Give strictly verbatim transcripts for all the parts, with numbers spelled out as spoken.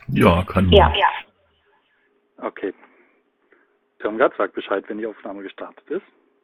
Ja, kann Ja. man. Ja. Okay. Irmgard sagt Bescheid, wenn die Aufnahme gestartet ist.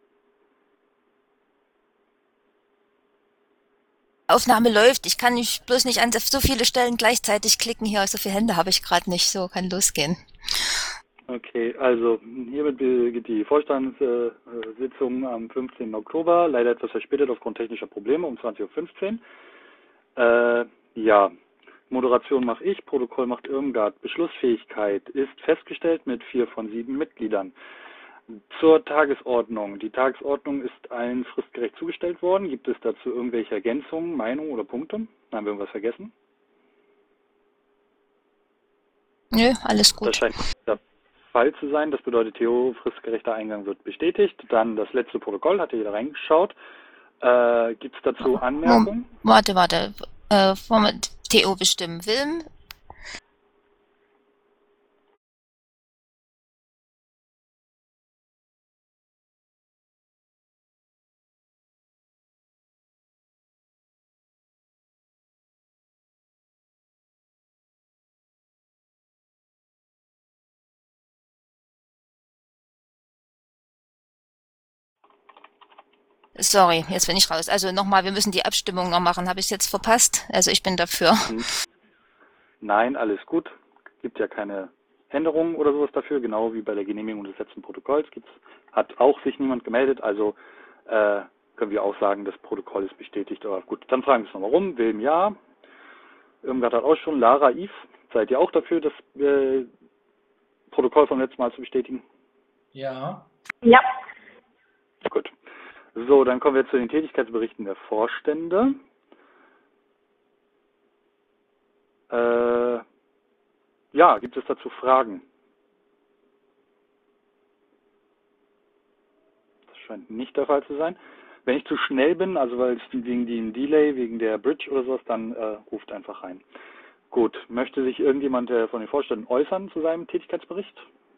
Aufnahme läuft. Ich kann nicht, bloß nicht an so viele Stellen gleichzeitig klicken hier. So viele Hände habe ich gerade nicht. So kann losgehen. Okay, also hiermit beginnt die Vorstandssitzung am fünfzehnten Oktober, leider etwas verspätet aufgrund technischer Probleme um zwanzig Uhr fünfzehn. Äh, ja, Moderation mache ich, Protokoll macht Irmgard. Beschlussfähigkeit ist festgestellt mit vier von sieben Mitgliedern. Zur Tagesordnung. Die Tagesordnung ist allen fristgerecht zugestellt worden. Gibt es dazu irgendwelche Ergänzungen, Meinungen oder Punkte? Haben wir irgendwas vergessen? Nö, alles Das gut. scheint der Fall zu sein. Das bedeutet, Theo, fristgerechter Eingang wird bestätigt. Dann das letzte Protokoll, hat jeder reingeschaut. Äh, Gibt es dazu Anmerkungen? Warte, warte. Äh, wollen wir Theo bestimmen? Wilm? Sorry, jetzt bin ich raus. Also nochmal, wir müssen die Abstimmung noch machen. Habe ich es jetzt verpasst? Also ich bin dafür. Nein, alles gut. Gibt ja keine Änderungen oder sowas dafür, genau wie bei der Genehmigung des letzten Protokolls. Gibt's, hat auch sich niemand gemeldet, also äh, können wir auch sagen, das Protokoll ist bestätigt. Aber gut, dann fragen wir es nochmal rum. Wilm ja. Irmgard hat auch schon. Lara, Yves, seid ihr auch dafür, das äh, Protokoll vom letzten Mal zu bestätigen? Ja. Ja. Gut. So, dann kommen wir zu den Tätigkeitsberichten der Vorstände. Äh, ja, gibt es dazu Fragen? Das scheint nicht der Fall zu sein. Wenn ich zu schnell bin, also weil es wegen dem Delay, wegen der Bridge oder sowas, dann äh, ruft einfach rein. Gut, möchte sich irgendjemand äh, von den Vorständen äußern zu seinem Tätigkeitsbericht?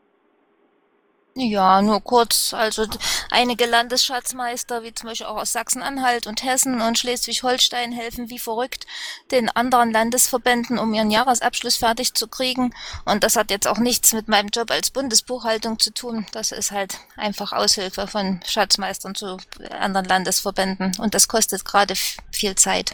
Ja, nur kurz. Also einige Landesschatzmeister, wie zum Beispiel auch aus Sachsen-Anhalt und Hessen und Schleswig-Holstein, helfen wie verrückt den anderen Landesverbänden, um ihren Jahresabschluss fertig zu kriegen. Und das hat jetzt auch nichts mit meinem Job als Bundesbuchhaltung zu tun. Das ist halt einfach Aushilfe von Schatzmeistern zu anderen Landesverbänden. Und das kostet gerade viel Zeit.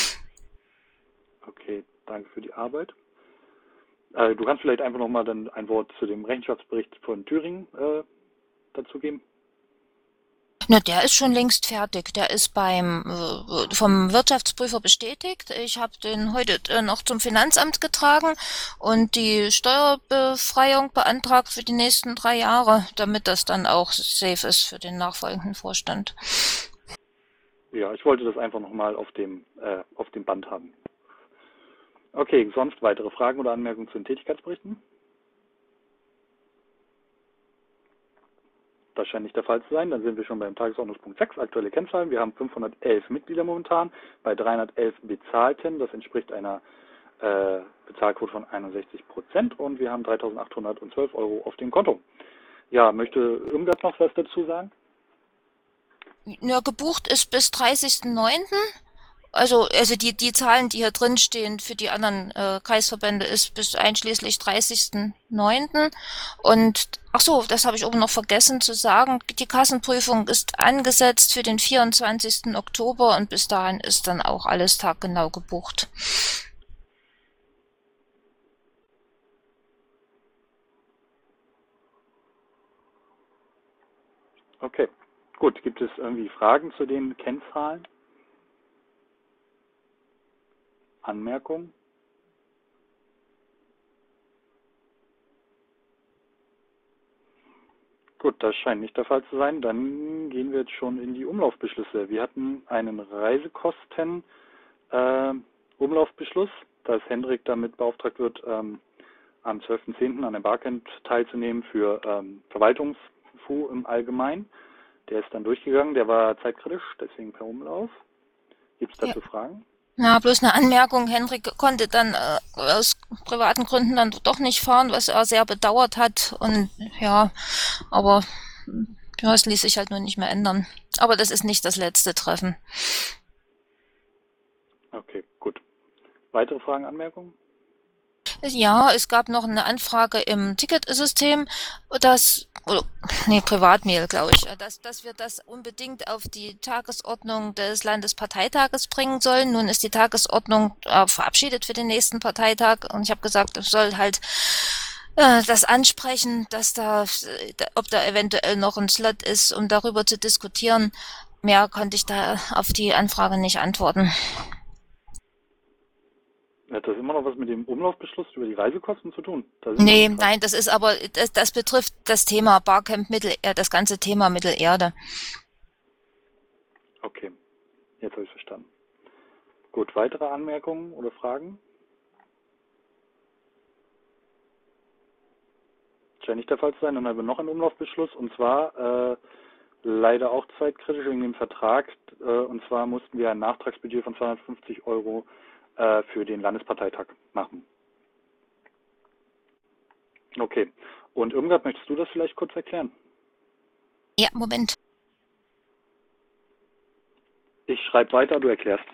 Okay, danke für die Arbeit. Äh, du kannst vielleicht einfach nochmal dann ein Wort zu dem Rechenschaftsbericht von Thüringen äh, dazu geben. Na, der ist schon längst fertig. Der ist beim äh, vom Wirtschaftsprüfer bestätigt. Ich habe den heute äh, noch zum Finanzamt getragen und die Steuerbefreiung beantragt für die nächsten drei Jahre, damit das dann auch safe ist für den nachfolgenden Vorstand. Ja, ich wollte das einfach nochmal auf dem äh, auf dem Band haben. Okay, sonst weitere Fragen oder Anmerkungen zu den Tätigkeitsberichten? Das scheint nicht der Fall zu sein. Dann sind wir schon beim Tagesordnungspunkt sechs, aktuelle Kennzahlen. Wir haben fünfhundertelf Mitglieder momentan bei dreihundertelf Bezahlten. Das entspricht einer äh, Bezahlquote von einundsechzig Prozent und wir haben dreitausendachthundertzwölf Euro auf dem Konto. Ja, möchte Irmgard noch was dazu sagen? Ja, gebucht ist bis dreißigsten neunten Also, also die, die Zahlen, die hier drin stehen für die anderen äh, Kreisverbände, ist bis einschließlich dreißigsten neunten Und ach so, das habe ich oben noch vergessen zu sagen. Die Kassenprüfung ist angesetzt für den vierundzwanzigsten Oktober und bis dahin ist dann auch alles taggenau gebucht. Okay, gut. Gibt es irgendwie Fragen zu den Kennzahlen? Anmerkungen? Gut, das scheint nicht der Fall zu sein. Dann gehen wir jetzt schon in die Umlaufbeschlüsse. Wir hatten einen Reisekosten äh, Umlaufbeschluss, dass Hendrik damit beauftragt wird, ähm, am zwölften zehnten an dem Barcamp teilzunehmen für ähm, Verwaltungsfu im Allgemeinen. Der ist dann durchgegangen, der war zeitkritisch, deswegen per Umlauf. Gibt es dazu ja. Fragen? Ja, bloß eine Anmerkung. Henrik konnte dann äh, aus privaten Gründen dann doch nicht fahren, was er sehr bedauert hat. Und ja, aber ja, es ließ sich halt nur nicht mehr ändern. Aber das ist nicht das letzte Treffen. Okay, gut. Weitere Fragen, Anmerkungen? Ja, es gab noch eine Anfrage im Ticketsystem, dass, oder, nee, Privatmail, glaube ich, äh, dass, dass wir das unbedingt auf die Tagesordnung des Landesparteitages bringen sollen. Nun ist die Tagesordnung äh, verabschiedet für den nächsten Parteitag und ich habe gesagt, es soll halt äh, das ansprechen, dass da, äh, ob da eventuell noch ein Slot ist, um darüber zu diskutieren. Mehr konnte ich da auf die Anfrage nicht antworten. Hat das immer noch was mit dem Umlaufbeschluss über die Reisekosten zu tun? Da sind wir Nee, nämlich gerade. nein, das ist aber, das, das betrifft das Thema Barcamp Mittel, äh, das ganze Thema Mittelerde. Okay, jetzt habe ich verstanden. Gut, weitere Anmerkungen oder Fragen? Scheint nicht der Fall zu sein. Dann haben wir noch einen Umlaufbeschluss und zwar äh, leider auch zeitkritisch wegen dem Vertrag. Äh, und zwar mussten wir ein Nachtragsbudget von zweihundertfünfzig Euro äh, für den Landesparteitag machen. Okay. Und Irmgard, möchtest du das vielleicht kurz erklären? Ja, Moment. Ich schreibe weiter, du erklärst.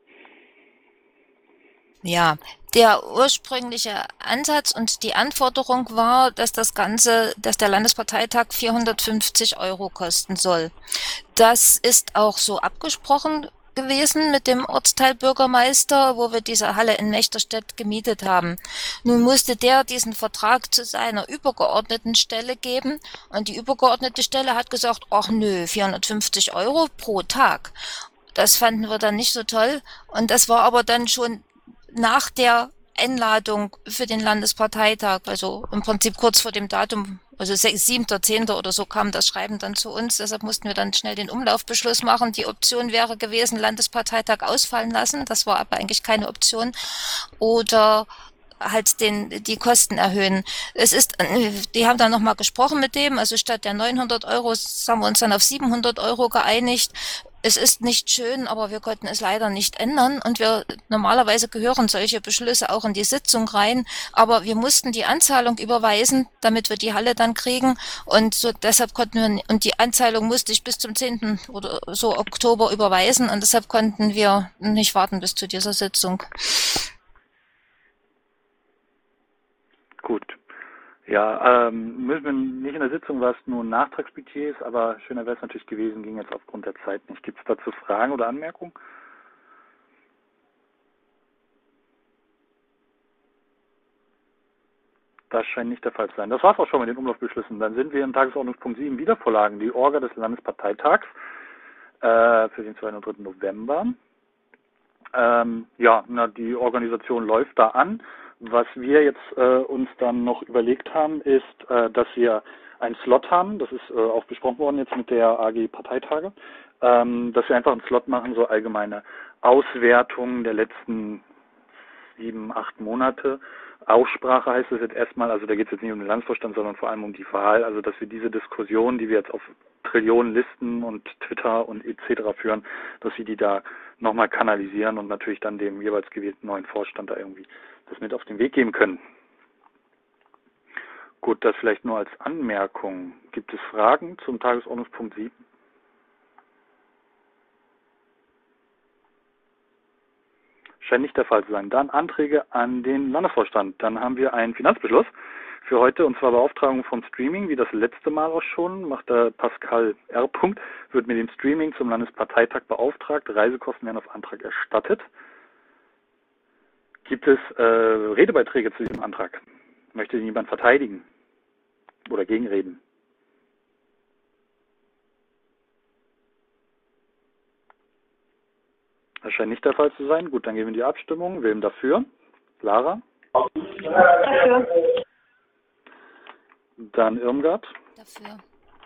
Ja, der ursprüngliche Ansatz und die Anforderung war, dass das Ganze, dass der Landesparteitag vierhundertfünfzig Euro kosten soll. Das ist auch so abgesprochen gewesen mit dem Ortsteilbürgermeister, wo wir diese Halle in Mechterstedt gemietet haben. Nun musste der diesen Vertrag zu seiner übergeordneten Stelle geben und die übergeordnete Stelle hat gesagt, ach nö, vierhundertfünfzig Euro pro Tag. Das fanden wir dann nicht so toll und das war aber dann schon nach der Einladung für den Landesparteitag, also im Prinzip kurz vor dem Datum, also siebter zehnter oder so kam das Schreiben dann zu uns. Deshalb mussten wir dann schnell den Umlaufbeschluss machen. Die Option wäre gewesen, Landesparteitag ausfallen lassen. Das war aber eigentlich keine Option. Oder halt den, die Kosten erhöhen. Es ist, die haben dann nochmal gesprochen mit dem, also statt der neunhundert Euro haben wir uns dann auf siebenhundert Euro geeinigt. Es ist nicht schön, aber wir konnten es leider nicht ändern und wir, normalerweise gehören solche Beschlüsse auch in die Sitzung rein, aber wir mussten die Anzahlung überweisen, damit wir die Halle dann kriegen und so, deshalb konnten wir, und die Anzahlung musste ich bis zum zehnten oder so Oktober überweisen und deshalb konnten wir nicht warten bis zu dieser Sitzung. Gut. Ja, ähm, müssen wir nicht in der Sitzung, was nur Nachtragsbudget ist, aber schöner wäre es natürlich gewesen, ging jetzt aufgrund der Zeit nicht. Gibt es dazu Fragen oder Anmerkungen? Das scheint nicht der Fall zu sein. Das war es auch schon mit den Umlaufbeschlüssen. Dann sind wir in Tagesordnungspunkt sieben Wiedervorlagen. Die Orga des Landesparteitags äh, für den zweiten und dritten November. Ähm, ja, na, die Organisation läuft da an. Was wir jetzt äh, uns dann noch überlegt haben, ist, äh, dass wir einen Slot haben. Das ist äh, auch besprochen worden jetzt mit der A G Parteitage. Ähm, dass wir einfach einen Slot machen, so allgemeine Auswertungen der letzten sieben, acht Monate. Aussprache heißt es jetzt erstmal, also da geht es jetzt nicht um den Landesvorstand, sondern vor allem um die Wahl, also dass wir diese Diskussion, die wir jetzt auf Trillionen Listen und Twitter und et cetera führen, dass wir die da nochmal kanalisieren und natürlich dann dem jeweils gewählten neuen Vorstand da irgendwie das mit auf den Weg geben können. Gut, das vielleicht nur als Anmerkung. Gibt es Fragen zum Tagesordnungspunkt sieben? Scheint nicht der Fall zu sein. Dann Anträge an den Landesvorstand. Dann haben wir einen Finanzbeschluss für heute, und zwar Beauftragung vom Streaming, wie das letzte Mal auch schon, macht der Pascal R. wird mit dem Streaming zum Landesparteitag beauftragt. Reisekosten werden auf Antrag erstattet. Gibt es äh, Redebeiträge zu diesem Antrag? Möchte jemand verteidigen oder gegenreden? Das scheint nicht der Fall zu sein. Gut, dann gehen wir in die Abstimmung. Wem dafür? Lara? Dafür. Dann Irmgard. Dafür.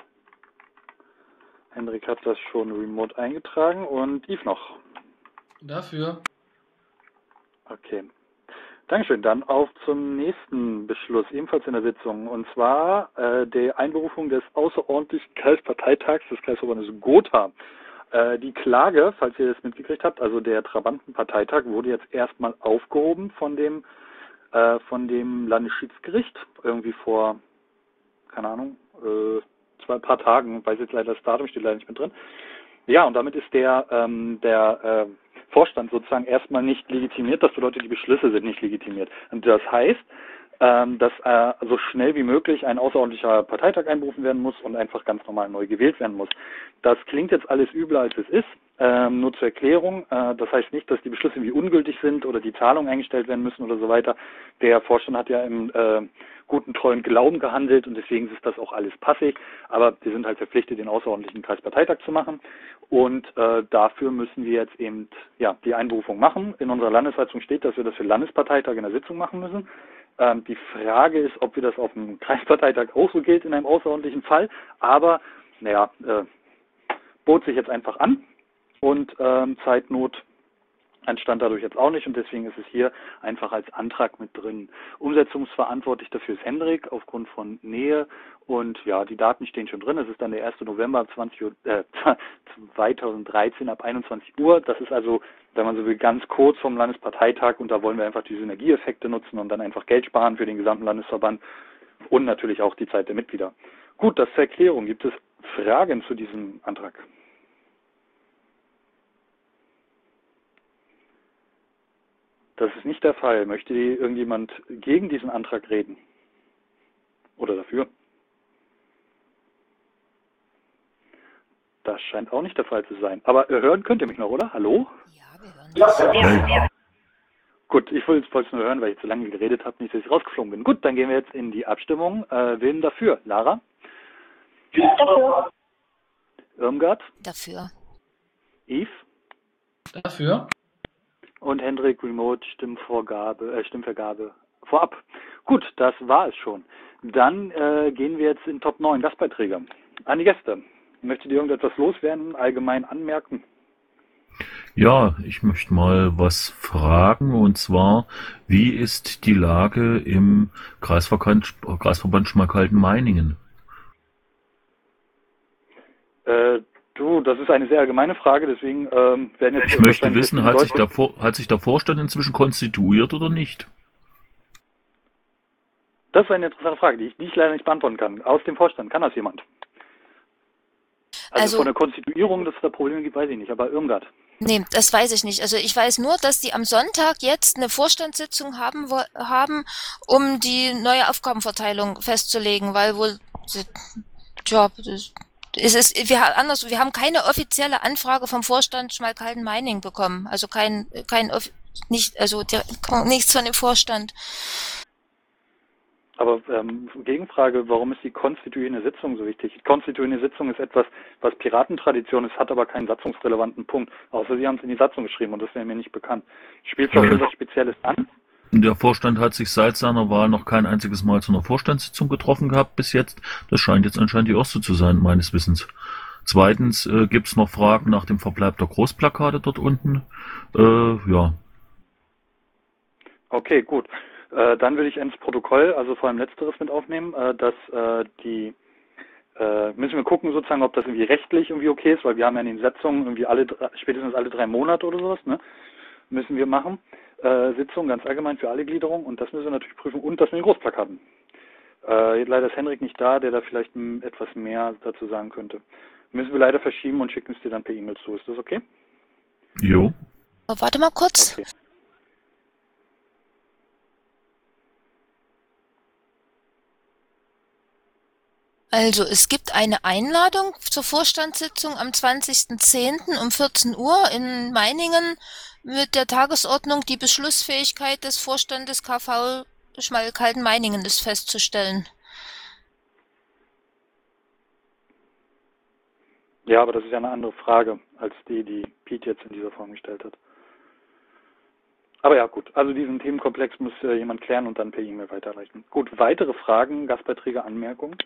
Hendrik hat das schon remote eingetragen und Yves noch. Dafür. Okay. Dankeschön. Dann auf zum nächsten Beschluss, ebenfalls in der Sitzung. Und zwar äh, die Einberufung des außerordentlichen Kreisparteitags des Kreisverbandes Gotha. Äh, die Klage, falls ihr das mitgekriegt habt, also der Trabantenparteitag, wurde jetzt erstmal aufgehoben von dem, äh, von dem Landesschiedsgericht. Irgendwie vor, keine Ahnung, äh, zwei paar Tagen, weiß jetzt leider das Datum, steht leider nicht mehr drin. Ja, und damit ist der, ähm, der äh, Vorstand sozusagen erstmal nicht legitimiert. Das bedeutet, die Beschlüsse sind nicht legitimiert. Und das heißt, ähm, dass äh, so schnell wie möglich ein außerordentlicher Parteitag einberufen werden muss und einfach ganz normal neu gewählt werden muss. Das klingt jetzt alles übler, als es ist. Ähm, nur zur Erklärung, äh, das heißt nicht, dass die Beschlüsse wie ungültig sind oder die Zahlungen eingestellt werden müssen oder so weiter. Der Vorstand hat ja im äh, guten, treuen Glauben gehandelt und deswegen ist das auch alles passig. Aber wir sind halt verpflichtet, den außerordentlichen Kreisparteitag zu machen und äh, dafür müssen wir jetzt eben ja die Einberufung machen. In unserer Landessatzung steht, dass wir das für Landesparteitag in der Sitzung machen müssen. Ähm, die Frage ist, ob wir das auf dem Kreisparteitag auch so gilt in einem außerordentlichen Fall. Aber naja, äh, bot sich jetzt einfach an. Und ähm, Zeitnot entstand dadurch jetzt auch nicht und deswegen ist es hier einfach als Antrag mit drin. Umsetzungsverantwortlich dafür ist Hendrik aufgrund von Nähe und ja, die Daten stehen schon drin. Es ist dann der erste November ab zwanzig Uhr, äh, zweitausenddreizehn ab einundzwanzig Uhr. Das ist also, wenn man so will, ganz kurz vom Landesparteitag und da wollen wir einfach die Synergieeffekte nutzen und dann einfach Geld sparen für den gesamten Landesverband und natürlich auch die Zeit der Mitglieder. Gut, das zur Erklärung. Gibt es Fragen zu diesem Antrag? Das ist nicht der Fall. Möchte irgendjemand gegen diesen Antrag reden? Oder dafür? Das scheint auch nicht der Fall zu sein. Aber äh, hören könnt ihr mich noch, oder? Hallo? Ja, wir hören dich. Ja, ja. Gut, ich wollte es nur hören, weil ich zu lange geredet habe, nicht, dass ich rausgeflogen bin. Gut, dann gehen wir jetzt in die Abstimmung. Äh, wen dafür? Lara? Dafür. Irmgard? Dafür. Yves? Dafür. Und Hendrik Remote Stimmvorgabe, äh, Stimmvergabe vorab. Gut, das war es schon. Dann äh, gehen wir jetzt in Top neun Gastbeiträge. An die Gäste. Möchtet ihr irgendetwas loswerden, allgemein anmerken? Ja, ich möchte mal was fragen und zwar, wie ist die Lage im Kreisverband, Kreisverband Schmalkalden-Meiningen? Äh, du, das ist eine sehr allgemeine Frage, deswegen ähm, werden jetzt... Ich möchte wissen, hat sich, der Vor hat sich der Vorstand inzwischen konstituiert oder nicht? Das ist eine interessante Frage, die ich, die ich leider nicht beantworten kann. Aus dem Vorstand, kann das jemand? Also, Also- von der Konstituierung, dass es da Probleme gibt, weiß ich nicht, aber Irmgard. Nee, das weiß ich nicht. Also ich weiß nur, dass die am Sonntag jetzt eine Vorstandssitzung haben, wo- haben, um die neue Aufgabenverteilung festzulegen, weil wohl, ja, das- es ist, wir, ha- anders, wir haben keine offizielle Anfrage vom Vorstand Schmalkalden-Meiningen bekommen. Also kein, kein, offi- nicht, also der, nichts von dem Vorstand. Aber ähm, Gegenfrage, warum ist die konstituierende Sitzung so wichtig? Die konstituierende Sitzung ist etwas, was Piratentradition ist, hat aber keinen satzungsrelevanten Punkt. Außer Sie haben es in die Satzung geschrieben und das wäre mir nicht bekannt. Spielt es auch etwas Spezielles an? Der Vorstand hat sich seit seiner Wahl noch kein einziges Mal zu einer Vorstandssitzung getroffen gehabt bis jetzt. Das scheint jetzt anscheinend die erste zu sein, meines Wissens. Zweitens äh, gibt es noch Fragen nach dem Verbleib der Großplakate dort unten. Äh, ja. Okay, gut. Äh, dann würde ich ins Protokoll, also vor allem Letzteres mit aufnehmen, äh, dass äh, die, äh, müssen wir gucken sozusagen, ob das irgendwie rechtlich irgendwie okay ist, weil wir haben ja in den Sitzungen irgendwie alle, drei- spätestens alle drei Monate oder sowas, ne, müssen wir machen, äh, Sitzungen ganz allgemein für alle Gliederungen und das müssen wir natürlich prüfen und das mit den Großplakaten. Äh, leider ist Henrik nicht da, der da vielleicht m, etwas mehr dazu sagen könnte. Müssen wir leider verschieben und schicken es dir dann per E-Mail zu. Ist das okay? Jo. Aber warte mal kurz. Okay. Also, es gibt eine Einladung zur Vorstandssitzung am zwanzigsten zehnten um vierzehn Uhr in Meiningen mit der Tagesordnung, die Beschlussfähigkeit des Vorstandes K V Schmalkalden-Meiningen ist festzustellen. Ja, aber das ist ja eine andere Frage, als die, die Pete jetzt in dieser Form gestellt hat. Aber ja, gut. Also diesen Themenkomplex muss äh, jemand klären und dann per E-Mail weiterreichen. Gut, weitere Fragen, Gastbeiträge, Anmerkungen?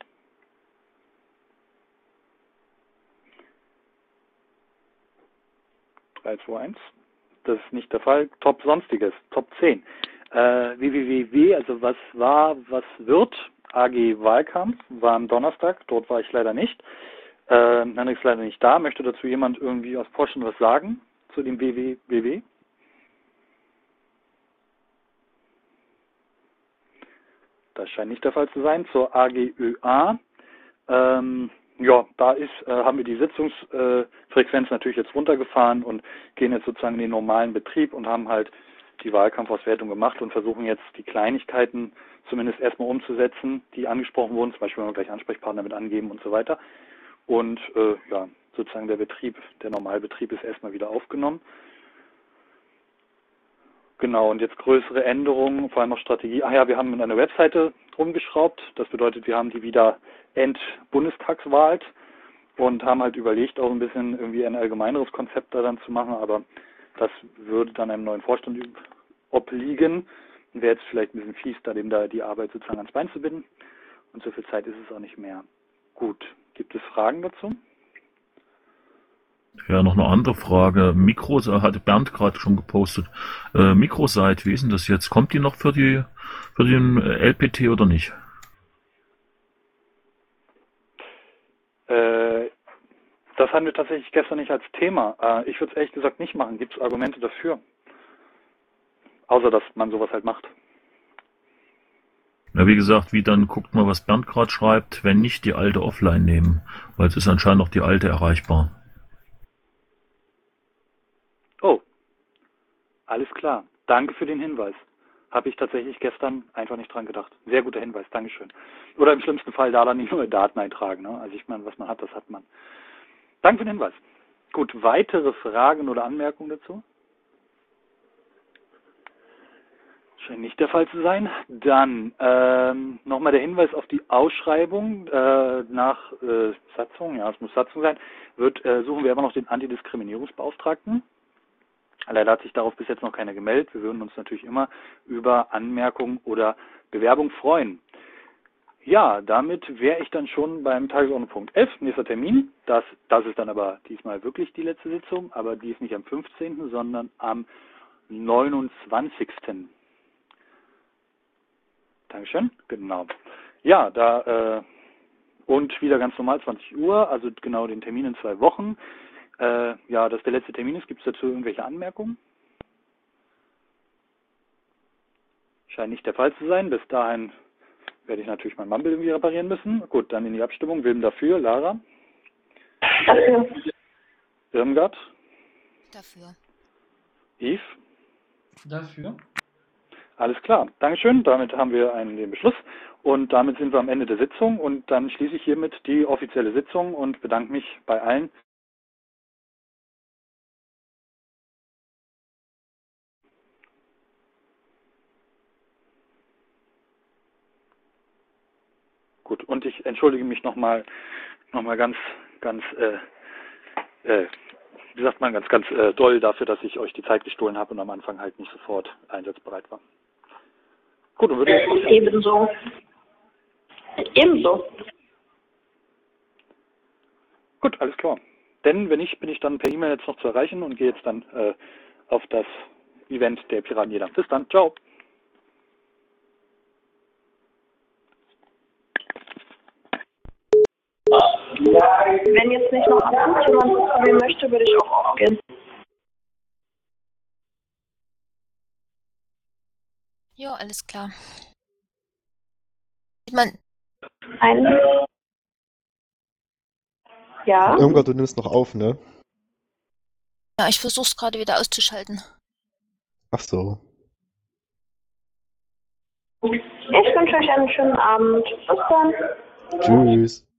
drei, zwei, eins. Das ist nicht der Fall. Top Sonstiges, Top zehn. Äh, W W W, also was war, was wird? A G Wahlkampf war am Donnerstag, dort war ich leider nicht. Äh, Henrik ist leider nicht da. Möchte dazu jemand irgendwie aus Porsche was sagen zu dem W W W? Das scheint nicht der Fall zu sein. Zur A G Ö A. Ähm, ja, da ist, äh, haben wir die Sitzungsfrequenz äh, natürlich jetzt runtergefahren und gehen jetzt sozusagen in den normalen Betrieb und haben halt die Wahlkampfauswertung gemacht und versuchen jetzt die Kleinigkeiten zumindest erstmal umzusetzen, die angesprochen wurden, zum Beispiel wenn wir gleich Ansprechpartner mit angeben und so weiter. Und äh, ja, sozusagen der Betrieb, der Normalbetrieb ist erstmal wieder aufgenommen. Genau, und jetzt größere Änderungen, vor allem auch Strategie. Ach ja, wir haben an einer Webseite rumgeschraubt. Das bedeutet, wir haben die wieder end-Bundestagswahl und haben halt überlegt, auch ein bisschen irgendwie ein allgemeineres Konzept da dann zu machen, aber das würde dann einem neuen Vorstand obliegen. Wäre jetzt vielleicht ein bisschen fies, da dem da die Arbeit sozusagen ans Bein zu binden. Und so viel Zeit ist es auch nicht mehr. Gut, gibt es Fragen dazu? Ja, noch eine andere Frage. Mikro, hatte Bernd gerade schon gepostet. Äh, Mikrosite, wie ist denn das jetzt? Kommt die noch für die für den L P T oder nicht? Äh, das hatten wir tatsächlich gestern nicht als Thema. Äh, ich würde es ehrlich gesagt nicht machen. Gibt es Argumente dafür? Außer, dass man sowas halt macht. Ja, wie gesagt, wie dann guckt mal, was Bernd gerade schreibt, wenn nicht die alte offline nehmen, weil es ist anscheinend noch die alte erreichbar. Oh, alles klar. Danke für den Hinweis. Habe ich tatsächlich gestern einfach nicht dran gedacht. Sehr guter Hinweis, Dankeschön. Oder im schlimmsten Fall da dann nicht nur Daten eintragen. Ne? Also ich meine, was man hat, das hat man. Danke für den Hinweis. Gut, weitere Fragen oder Anmerkungen dazu? Scheint nicht der Fall zu sein. Dann ähm, nochmal der Hinweis auf die Ausschreibung äh, nach äh, Satzung, ja, es muss Satzung sein, wird, äh, suchen wir immer noch den Antidiskriminierungsbeauftragten. Leider hat sich darauf bis jetzt noch keiner gemeldet. Wir würden uns natürlich immer über Anmerkungen oder Bewerbung freuen. Ja, damit wäre ich dann schon beim Tagesordnungspunkt elf, nächster Termin. Das, das ist dann aber diesmal wirklich die letzte Sitzung, aber die ist nicht am fünfzehnten, sondern am neunundzwanzigsten Dankeschön, genau. Ja, da äh, und wieder ganz normal zwanzig Uhr, also genau den Termin in zwei Wochen. Äh, ja, dass der letzte Termin ist. Gibt es dazu irgendwelche Anmerkungen? Scheint nicht der Fall zu sein. Bis dahin werde ich natürlich mein Mumble irgendwie reparieren müssen. Gut, dann in die Abstimmung. Wilm dafür. Lara? Dafür. Irmgard? Dafür. Yves? Dafür. Alles klar. Dankeschön. Damit haben wir einen den Beschluss. Und damit sind wir am Ende der Sitzung. Und dann schließe ich hiermit die offizielle Sitzung und bedanke mich bei allen. Gut, und ich entschuldige mich nochmal noch mal ganz, ganz, äh, äh, wie sagt man, ganz, ganz äh, doll dafür, dass ich euch die Zeit gestohlen habe und am Anfang halt nicht sofort einsatzbereit war. Gut, und würde ich... Ebenso. Ebenso. Gut, alles klar. Denn wenn nicht, bin ich dann per E-Mail jetzt noch zu erreichen und gehe jetzt dann äh, auf das Event der Piratenjäger. Bis dann, ciao. Wenn jetzt nicht noch akut jemand aufgehen möchte, würde ich auch aufgehen. Ja, alles klar. Ich mein, Ein. Ja. Irmgard, du nimmst noch auf, ne? ja, ich versuch's gerade wieder auszuschalten. Ach so. Ich wünsche euch einen schönen Abend. Bis dann. Tschüss.